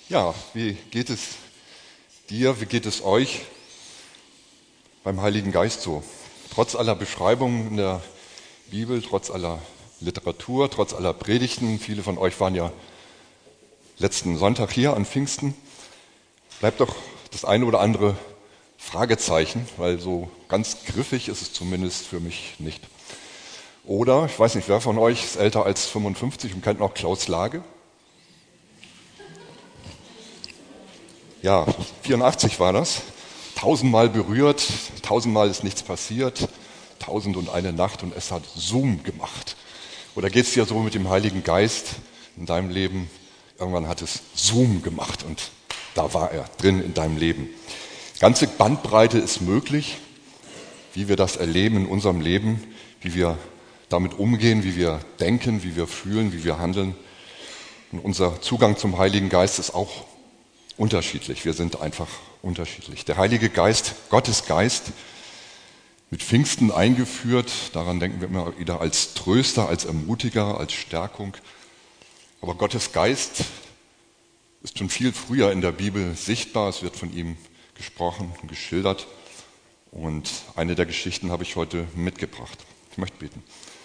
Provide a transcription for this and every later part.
Ja, wie geht es dir, wie geht es euch beim Heiligen Geist so? Trotz aller Beschreibungen in der Bibel, trotz aller Literatur, trotz aller Predigten, viele von euch waren ja letzten Sonntag hier an Pfingsten, bleibt doch das eine oder andere Fragezeichen, weil so ganz griffig ist es zumindest für mich nicht. Oder, ich weiß nicht, wer von euch ist älter als 55 und kennt noch Klaus Lage? Ja, 84 war das. 1000-mal berührt, 1000-mal ist nichts passiert, 1001 Nacht und es hat Zoom gemacht. Oder geht es dir so mit dem Heiligen Geist in deinem Leben? Irgendwann hat es Zoom gemacht und da war er drin in deinem Leben. Ganze Bandbreite ist möglich, wie wir das erleben in unserem Leben, wie wir damit umgehen, wie wir denken, wie wir fühlen, wie wir handeln. Und unser Zugang zum Heiligen Geist ist auch unterschiedlich. Wir sind einfach unterschiedlich. Der Heilige Geist, Gottes Geist, mit Pfingsten eingeführt, daran denken wir immer wieder als Tröster, als Ermutiger, als Stärkung. Aber Gottes Geist ist schon viel früher in der Bibel sichtbar. Es wird von ihm gesprochen und geschildert. Und eine der Geschichten habe ich heute mitgebracht. Ich möchte beten.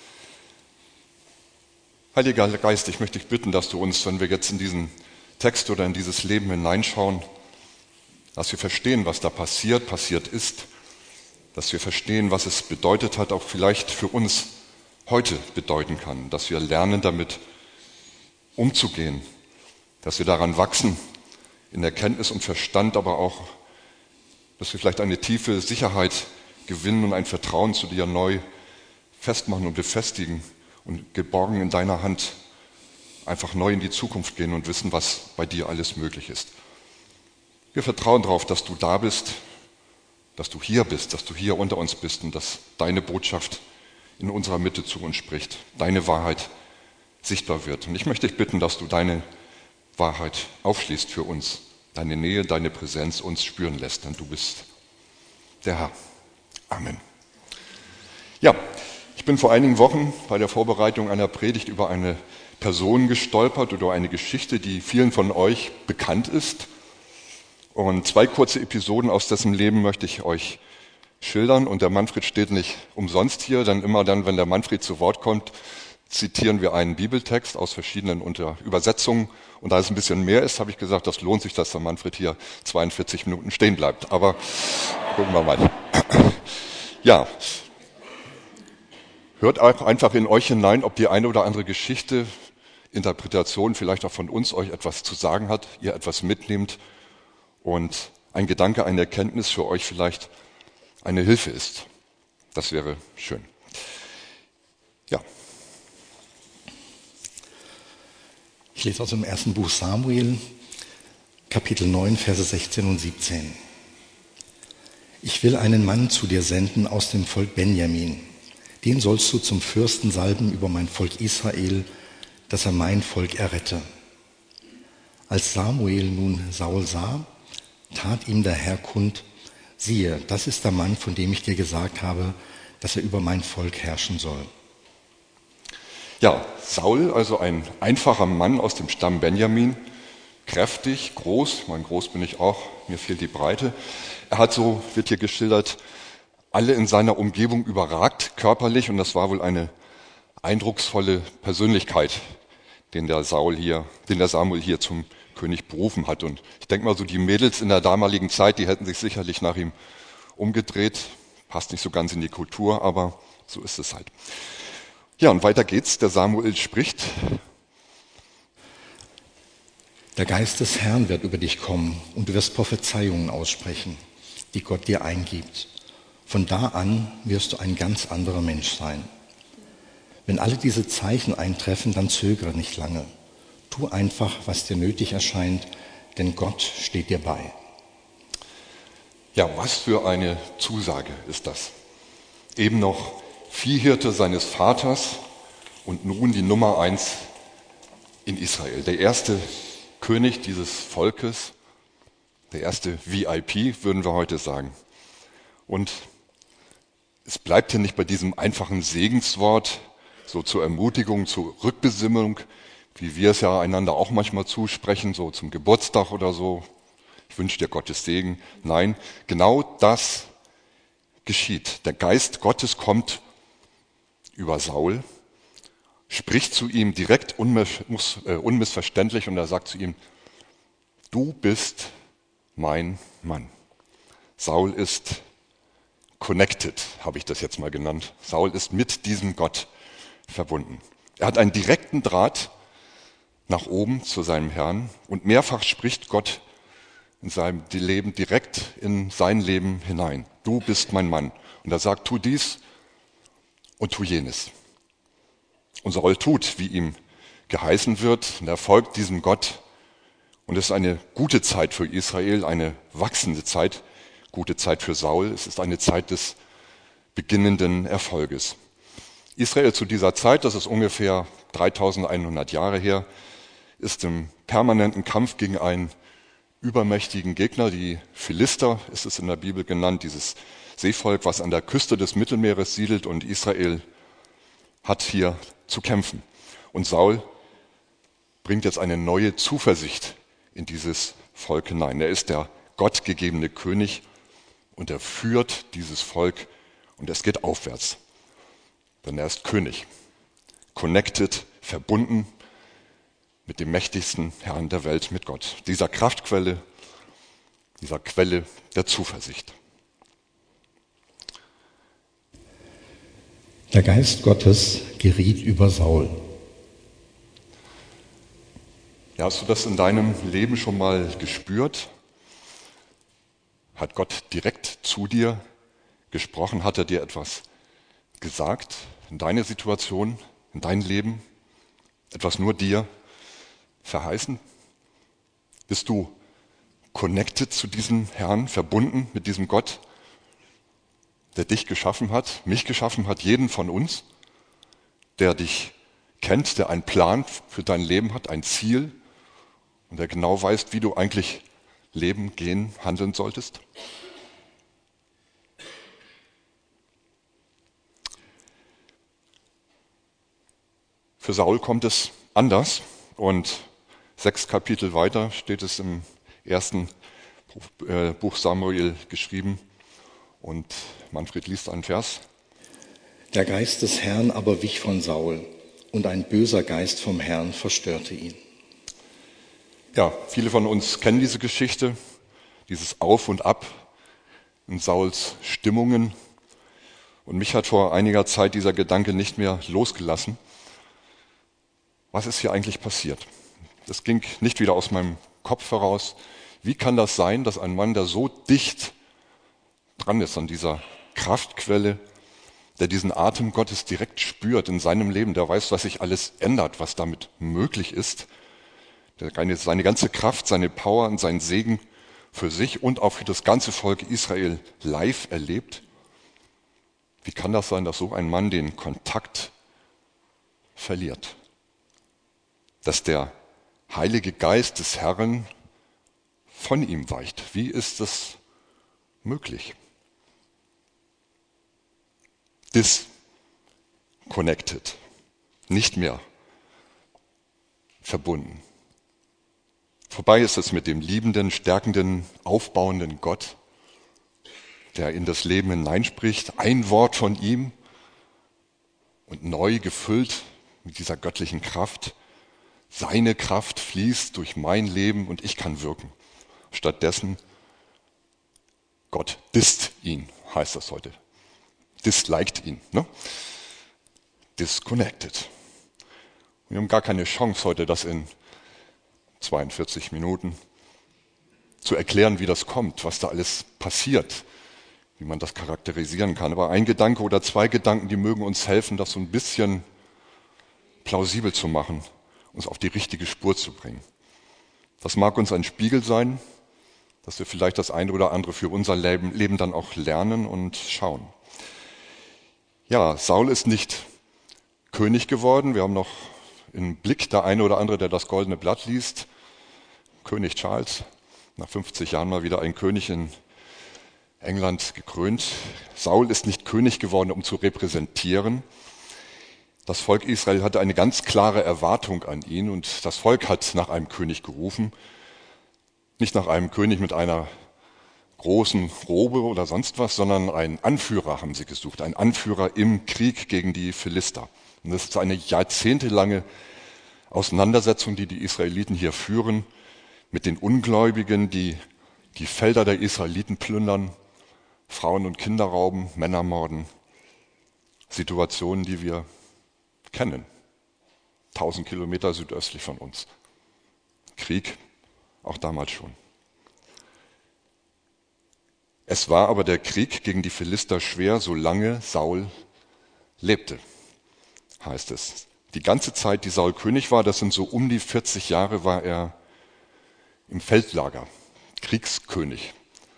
Heiliger Geist, ich möchte dich bitten, dass du uns, wenn wir jetzt in diesen Text oder in dieses Leben hineinschauen, dass wir verstehen, was da passiert ist, dass wir verstehen, was es bedeutet hat, auch vielleicht für uns heute bedeuten kann, dass wir lernen, damit umzugehen, dass wir daran wachsen, in Erkenntnis und Verstand, aber auch, dass wir vielleicht eine tiefe Sicherheit gewinnen und ein Vertrauen zu dir neu festmachen und befestigen und geborgen in deiner Hand einfach neu in die Zukunft gehen und wissen, was bei dir alles möglich ist. Wir vertrauen darauf, dass du da bist, dass du hier bist, dass du hier unter uns bist und dass deine Botschaft in unserer Mitte zu uns spricht, deine Wahrheit sichtbar wird. Und ich möchte dich bitten, dass du deine Wahrheit aufschließt für uns, deine Nähe, deine Präsenz uns spüren lässt, denn du bist der Herr. Amen. Ja, ich bin vor einigen Wochen bei der Vorbereitung einer Predigt über eine Person gestolpert oder eine Geschichte, die vielen von euch bekannt ist. Und 2 kurze Episoden aus dessen Leben möchte ich euch schildern. Und der Manfred steht nicht umsonst hier, denn immer dann, wenn der Manfred zu Wort kommt, zitieren wir einen Bibeltext aus verschiedenen Übersetzungen. Und da es ein bisschen mehr ist, habe ich gesagt, das lohnt sich, dass der Manfred hier 42 Minuten stehen bleibt. Aber gucken wir mal. Ja, hört auch einfach in euch hinein, ob die eine oder andere Geschichte, Interpretation vielleicht auch von uns euch etwas zu sagen hat, ihr etwas mitnehmt und ein Gedanke, eine Erkenntnis für euch vielleicht eine Hilfe ist. Das wäre schön. Ja. Ich lese aus dem ersten Buch Samuel, Kapitel 9, Verse 16 und 17. Ich will einen Mann zu dir senden aus dem Volk Benjamin. Den sollst du zum Fürsten salben über mein Volk Israel, dass er mein Volk errette. Als Samuel nun Saul sah, tat ihm der Herr kund, siehe, das ist der Mann, von dem ich dir gesagt habe, dass er über mein Volk herrschen soll. Ja, Saul, also ein einfacher Mann aus dem Stamm Benjamin, kräftig, groß, groß bin ich auch, mir fehlt die Breite. Er hat, so wird hier geschildert, alle in seiner Umgebung überragt, körperlich, und das war wohl eine eindrucksvolle Persönlichkeit, den der Samuel hier zum König berufen hat. Und ich denke mal, so die Mädels in der damaligen Zeit, die hätten sich sicherlich nach ihm umgedreht. Passt nicht so ganz in die Kultur, aber so ist es halt. Ja, und weiter geht's. Der Samuel spricht. Der Geist des Herrn wird über dich kommen und du wirst Prophezeiungen aussprechen, die Gott dir eingibt. Von da an wirst du ein ganz anderer Mensch sein. Wenn alle diese Zeichen eintreffen, dann zögere nicht lange. Tu einfach, was dir nötig erscheint, denn Gott steht dir bei. Ja, was für eine Zusage ist das? Eben noch Viehhirte seines Vaters und nun die Nummer 1 in Israel. Der erste König dieses Volkes, der erste VIP, würden wir heute sagen. Und es bleibt hier nicht bei diesem einfachen Segenswort, so zur Ermutigung, zur Rückbesinnung, wie wir es ja einander auch manchmal zusprechen, so zum Geburtstag oder so. Ich wünsche dir Gottes Segen. Nein, genau das geschieht. Der Geist Gottes kommt über Saul, spricht zu ihm direkt unmissverständlich und er sagt zu ihm, du bist mein Mann. Saul ist connected, habe ich das jetzt mal genannt. Saul ist mit diesem Gott verbunden. Er hat einen direkten Draht nach oben zu seinem Herrn und mehrfach spricht Gott in seinem Leben direkt in sein Leben hinein. Du bist mein Mann. Und er sagt, tu dies und tu jenes. Und Saul tut, wie ihm geheißen wird, und er folgt diesem Gott. Und es ist eine gute Zeit für Israel, eine wachsende Zeit, gute Zeit für Saul. Es ist eine Zeit des beginnenden Erfolges. Israel zu dieser Zeit, das ist ungefähr 3100 Jahre her, ist im permanenten Kampf gegen einen übermächtigen Gegner, die Philister, ist es in der Bibel genannt, dieses Seevolk, was an der Küste des Mittelmeeres siedelt, und Israel hat hier zu kämpfen. Und Saul bringt jetzt eine neue Zuversicht in dieses Volk hinein. Er ist der gottgegebene König und er führt dieses Volk und es geht aufwärts. Denn er ist König, connected, verbunden mit dem mächtigsten Herrn der Welt, mit Gott. Dieser Kraftquelle, dieser Quelle der Zuversicht. Der Geist Gottes geriet über Saul. Ja, hast du das in deinem Leben schon mal gespürt? Hat Gott direkt zu dir gesprochen? Hat er dir etwas gesagt in deine Situation, in dein Leben? Etwas nur dir verheißen? Bist du connected zu diesem Herrn, verbunden mit diesem Gott, der dich geschaffen hat, mich geschaffen hat, jeden von uns, der dich kennt, der einen Plan für dein Leben hat, ein Ziel und der genau weiß, wie du eigentlich leben, gehen, handeln solltest? Für Saul kommt es anders und 6 Kapitel weiter steht es im ersten Buch Samuel geschrieben und Manfred liest einen Vers. Der Geist des Herrn aber wich von Saul und ein böser Geist vom Herrn verstörte ihn. Ja, viele von uns kennen diese Geschichte, dieses Auf und Ab in Sauls Stimmungen. Und mich hat vor einiger Zeit dieser Gedanke nicht mehr losgelassen. Was ist hier eigentlich passiert? Das ging nicht wieder aus meinem Kopf heraus. Wie kann das sein, dass ein Mann, der so dicht dran ist an dieser Kraftquelle, der diesen Atem Gottes direkt spürt in seinem Leben, der weiß, was sich alles ändert, was damit möglich ist, der seine ganze Kraft, seine Power und seinen Segen für sich und auch für das ganze Volk Israel live erlebt? Wie kann das sein, dass so ein Mann den Kontakt verliert? Dass der Heilige Geist des Herrn von ihm weicht. Wie ist das möglich? Disconnected, nicht mehr verbunden. Vorbei ist es mit dem liebenden, stärkenden, aufbauenden Gott, der in das Leben hineinspricht, ein Wort von ihm und neu gefüllt mit dieser göttlichen Kraft. Seine Kraft fließt durch mein Leben und ich kann wirken. Stattdessen, Gott disst ihn, heißt das heute. Disliked ihn, ne? Disconnected. Wir haben gar keine Chance heute, das in 42 Minuten zu erklären, wie das kommt, was da alles passiert, wie man das charakterisieren kann. Aber ein Gedanke oder 2 Gedanken, die mögen uns helfen, das so ein bisschen plausibel zu machen, uns auf die richtige Spur zu bringen. Das mag uns ein Spiegel sein, dass wir vielleicht das eine oder andere für unser Leben dann auch lernen und schauen. Ja, Saul ist nicht König geworden. Wir haben noch im Blick der eine oder andere, der das Goldene Blatt liest. König Charles, nach 50 Jahren mal wieder ein König in England gekrönt. Saul ist nicht König geworden, um zu repräsentieren. Das Volk Israel hatte eine ganz klare Erwartung an ihn und das Volk hat nach einem König gerufen. Nicht nach einem König mit einer großen Robe oder sonst was, sondern einen Anführer haben sie gesucht, einen Anführer im Krieg gegen die Philister. Und das ist eine jahrzehntelange Auseinandersetzung, die die Israeliten hier führen, mit den Ungläubigen, die die Felder der Israeliten plündern, Frauen und Kinder rauben, Männer morden. Situationen, die wir kennen. 1000 Kilometer südöstlich von uns. Krieg, auch damals schon. Es war aber der Krieg gegen die Philister schwer, solange Saul lebte, heißt es. Die ganze Zeit, die Saul König war, das sind so um die 40 Jahre, war er im Feldlager, Kriegskönig.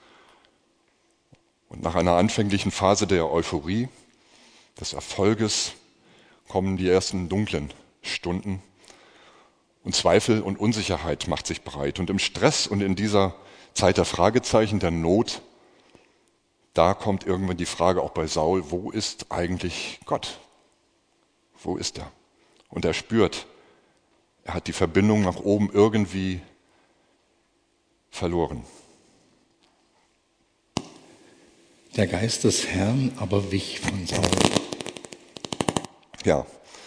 Und nach einer anfänglichen Phase der Euphorie, des Erfolges, kommen die ersten dunklen Stunden und Zweifel und Unsicherheit macht sich breit. Und im Stress und in dieser Zeit der Fragezeichen, der Not, da kommt irgendwann die Frage auch bei Saul, wo ist eigentlich Gott? Wo ist er? Und er spürt, er hat die Verbindung nach oben irgendwie verloren. Der Geist des Herrn aber wich von Saul. Ja.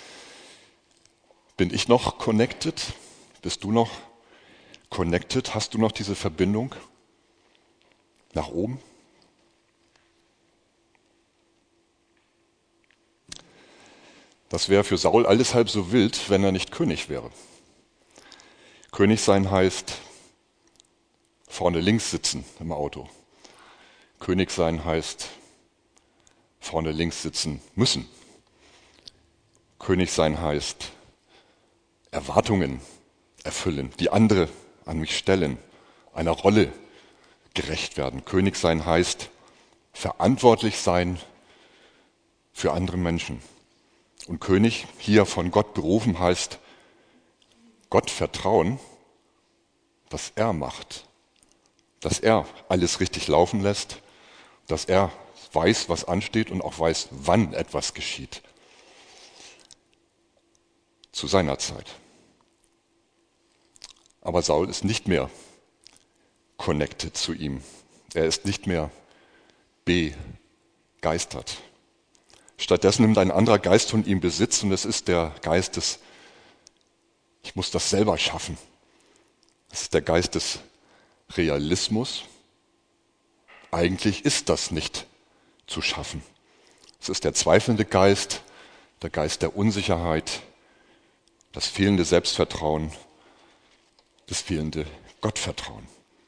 Bin ich noch connected? Bist du noch connected? Hast du noch diese Verbindung nach oben? Das wäre für Saul alles halb so wild, wenn er nicht König wäre. König sein heißt vorne links sitzen im Auto. König sein heißt vorne links sitzen müssen. König sein heißt Erwartungen erfüllen, die andere an mich stellen, einer Rolle gerecht werden. König sein heißt verantwortlich sein für andere Menschen. Und König, hier von Gott berufen, heißt Gott vertrauen, dass er macht, dass er alles richtig laufen lässt, dass er weiß, was ansteht und auch weiß, wann etwas geschieht. Zu seiner Zeit. Aber Saul ist nicht mehr connected zu ihm. Er ist nicht mehr begeistert. Stattdessen nimmt ein anderer Geist von ihm Besitz und es ist der Geist des, ich muss das selber schaffen. Es ist der Geist des Realismus. Eigentlich ist das nicht zu schaffen. Es ist der zweifelnde Geist, der Geist der Unsicherheit, das fehlende Selbstvertrauen, das fehlende Gottvertrauen.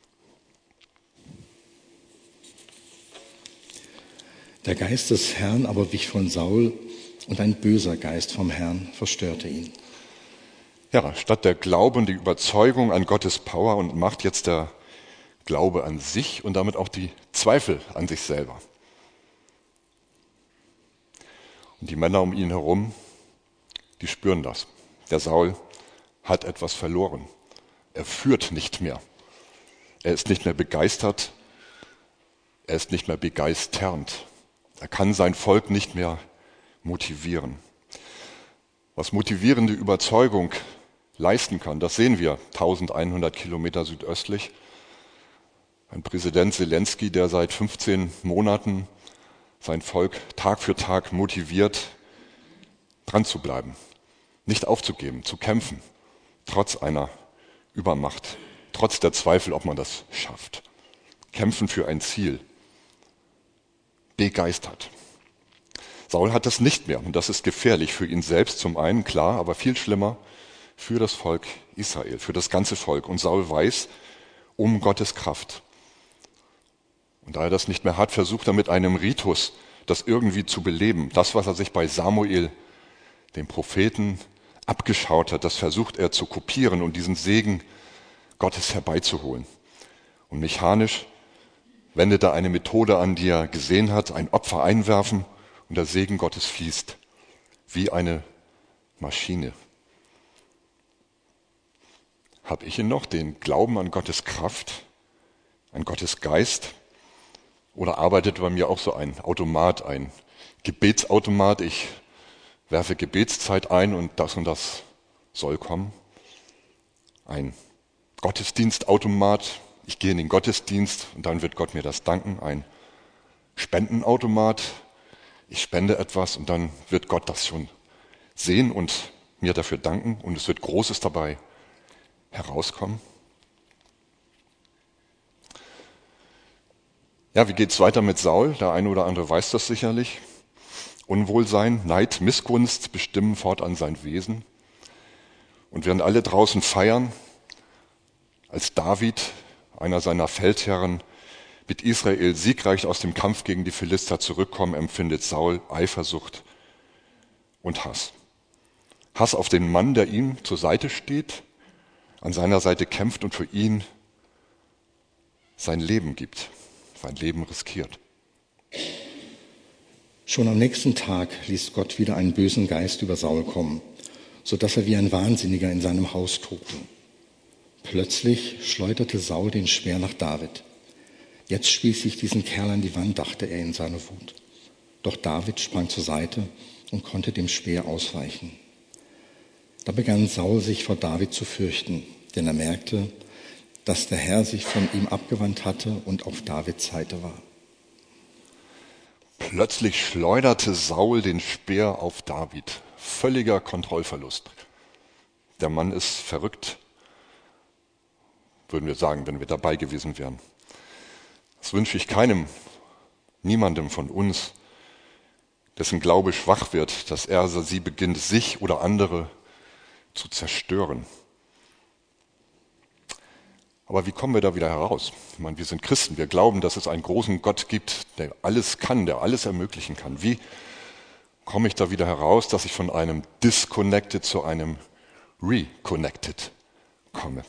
Der Geist des Herrn aber wich von Saul und ein böser Geist vom Herrn verstörte ihn. Ja, statt der Glaube und die Überzeugung an Gottes Power und Macht jetzt der Glaube an sich und damit auch die Zweifel an sich selber. Und die Männer um ihn herum, die spüren das. Der Saul hat etwas verloren. Er führt nicht mehr. Er ist nicht mehr begeistert. Er ist nicht mehr begeisternd. Er kann sein Volk nicht mehr motivieren. Was motivierende Überzeugung leisten kann, das sehen wir 1100 Kilometer südöstlich. Ein Präsident Zelensky, der seit 15 Monaten sein Volk Tag für Tag motiviert, dran zu bleiben, nicht aufzugeben, zu kämpfen, trotz einer Übermacht, trotz der Zweifel, ob man das schafft. Kämpfen für ein Ziel. Begeistert. Saul hat das nicht mehr und das ist gefährlich für ihn selbst zum einen, klar, aber viel schlimmer für das Volk Israel, für das ganze Volk. Und Saul weiß um Gottes Kraft. Und da er das nicht mehr hat, versucht er mit einem Ritus, das irgendwie zu beleben. Das, was er sich bei Samuel, dem Propheten, abgeschaut hat, das versucht er zu kopieren und diesen Segen Gottes herbeizuholen. Und mechanisch wendet er eine Methode an, die er gesehen hat, ein Opfer einwerfen und der Segen Gottes fließt, wie eine Maschine. Habe ich ihn noch, den Glauben an Gottes Kraft, an Gottes Geist? Oder arbeitet bei mir auch so ein Automat, ein Gebetsautomat? Ich werfe Gebetszeit ein und das soll kommen. Ein Gottesdienstautomat, ich gehe in den Gottesdienst und dann wird Gott mir das danken. Ein Spendenautomat, ich spende etwas und dann wird Gott das schon sehen und mir dafür danken und es wird Großes dabei herauskommen. Ja, wie geht's weiter mit Saul? Der eine oder andere weiß das sicherlich. Unwohlsein, Neid, Missgunst bestimmen fortan sein Wesen. Und während alle draußen feiern, als David, einer seiner Feldherren, mit Israel siegreich aus dem Kampf gegen die Philister zurückkommt, empfindet Saul Eifersucht und Hass. Hass auf den Mann, der ihm zur Seite steht, an seiner Seite kämpft und für ihn sein Leben gibt, sein Leben riskiert. Schon am nächsten Tag ließ Gott wieder einen bösen Geist über Saul kommen, sodass er wie ein Wahnsinniger in seinem Haus tobte. Plötzlich schleuderte Saul den Speer nach David. Jetzt spieße ich diesen Kerl an die Wand, dachte er in seiner Wut. Doch David sprang zur Seite und konnte dem Speer ausweichen. Da begann Saul sich vor David zu fürchten, denn er merkte, dass der Herr sich von ihm abgewandt hatte und auf Davids Seite war. Plötzlich schleuderte Saul den Speer auf David. Völliger Kontrollverlust. Der Mann ist verrückt, würden wir sagen, wenn wir dabei gewesen wären. Das wünsche ich niemandem von uns, dessen Glaube schwach wird, dass er oder sie beginnt, sich oder andere zu zerstören. Aber wie kommen wir da wieder heraus? Ich meine, wir sind Christen, wir glauben, dass es einen großen Gott gibt, der alles kann, der alles ermöglichen kann. Wie komme ich da wieder heraus, dass ich von einem Disconnected zu einem Reconnected komme?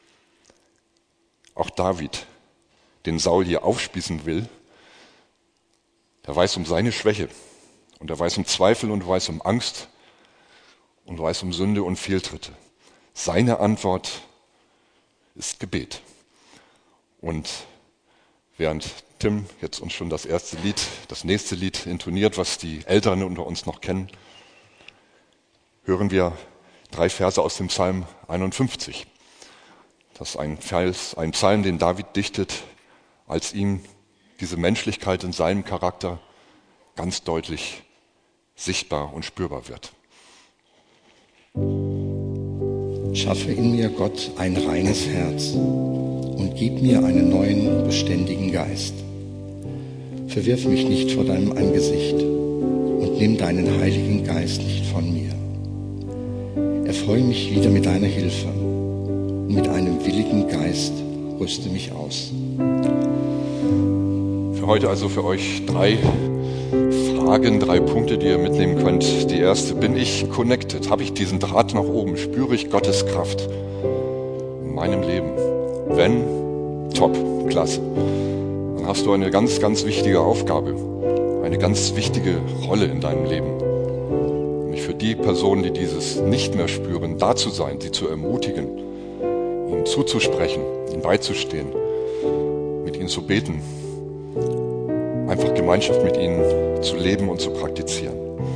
Auch David, den Saul hier aufspießen will, der weiß um seine Schwäche und er weiß um Zweifel und weiß um Angst und weiß um Sünde und Fehltritte. Seine Antwort ist Gebet. Und während Tim jetzt uns schon das nächste Lied intoniert, was die Älteren unter uns noch kennen, hören wir 3 Verse aus dem Psalm 51. Das ist ein Psalm, den David dichtet, als ihm diese Menschlichkeit in seinem Charakter ganz deutlich sichtbar und spürbar wird. Schaffe in mir, Gott, ein reines Herz und gib mir einen neuen, beständigen Geist. Verwirf mich nicht vor deinem Angesicht und nimm deinen Heiligen Geist nicht von mir. Erfreue mich wieder mit deiner Hilfe und mit einem willigen Geist rüste mich aus. Für heute also für euch 3 Fragen, 3 Punkte, die ihr mitnehmen könnt. Die erste, bin ich connected? Habe ich diesen Draht nach oben? Spüre ich Gottes Kraft in meinem Leben? Wenn, top, klasse. Dann hast du eine ganz, ganz wichtige Aufgabe, eine ganz wichtige Rolle in deinem Leben. Nämlich für die Personen, die dieses nicht mehr spüren, da zu sein, sie zu ermutigen, ihnen zuzusprechen, ihnen beizustehen, mit ihnen zu beten, einfach Gemeinschaft mit ihnen zu leben und zu praktizieren.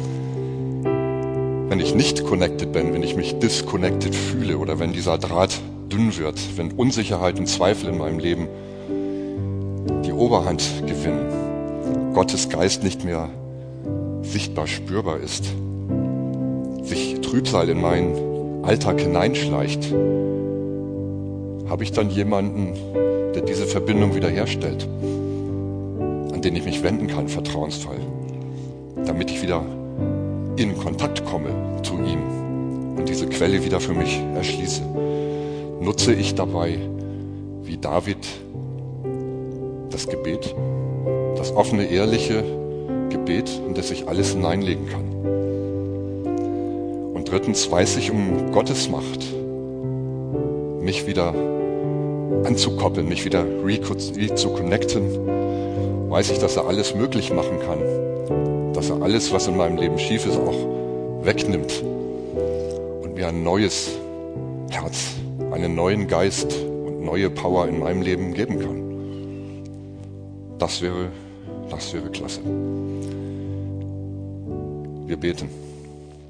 Wenn ich nicht connected bin, wenn ich mich disconnected fühle oder wenn dieser Draht dünn wird, wenn Unsicherheit und Zweifel in meinem Leben die Oberhand gewinnen, Gottes Geist nicht mehr sichtbar spürbar ist, sich Trübsal in meinen Alltag hineinschleicht, habe ich dann jemanden, der diese Verbindung wiederherstellt, an den ich mich wenden kann, vertrauensvoll, damit ich wieder in Kontakt komme zu ihm und diese Quelle wieder für mich erschließe. Nutze ich dabei, wie David, das Gebet, das offene, ehrliche Gebet, in das ich alles hineinlegen kann. Und 3. weiß ich um Gottes Macht, mich wieder anzukoppeln, mich wieder zu connecten, weiß ich, dass er alles möglich machen kann, dass er alles, was in meinem Leben schief ist, auch wegnimmt und mir ein neues Herz, einen neuen Geist und neue Power in meinem Leben geben kann. Das wäre klasse. Wir beten.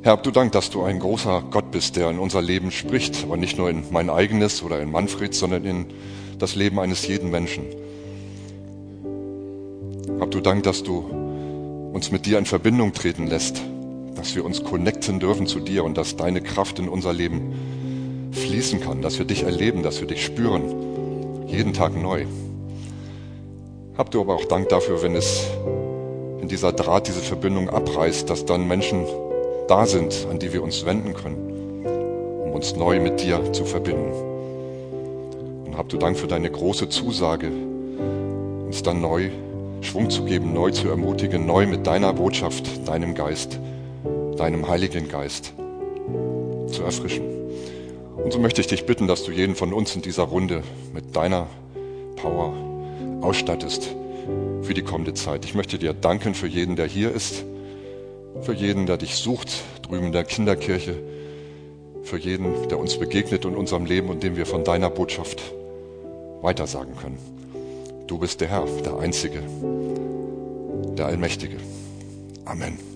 Herr, hab du Dank, dass du ein großer Gott bist, der in unser Leben spricht, aber nicht nur in mein eigenes oder in Manfreds, sondern in das Leben eines jeden Menschen. Hab du Dank, dass du uns mit dir in Verbindung treten lässt, dass wir uns connecten dürfen zu dir und dass deine Kraft in unser Leben fließen kann, dass wir dich erleben, dass wir dich spüren, jeden Tag neu. Hab du aber auch Dank dafür, wenn es in dieser Draht, diese Verbindung abreißt, dass dann Menschen da sind, an die wir uns wenden können, um uns neu mit dir zu verbinden. Und hab du Dank für deine große Zusage, uns dann neu Schwung zu geben, neu zu ermutigen, neu mit deiner Botschaft, deinem Geist, deinem Heiligen Geist zu erfrischen. Und so möchte ich dich bitten, dass du jeden von uns in dieser Runde mit deiner Power ausstattest für die kommende Zeit. Ich möchte dir danken für jeden, der hier ist, für jeden, der dich sucht, drüben in der Kinderkirche, für jeden, der uns begegnet in unserem Leben und dem wir von deiner Botschaft weitersagen können. Du bist der Herr, der Einzige, der Allmächtige. Amen.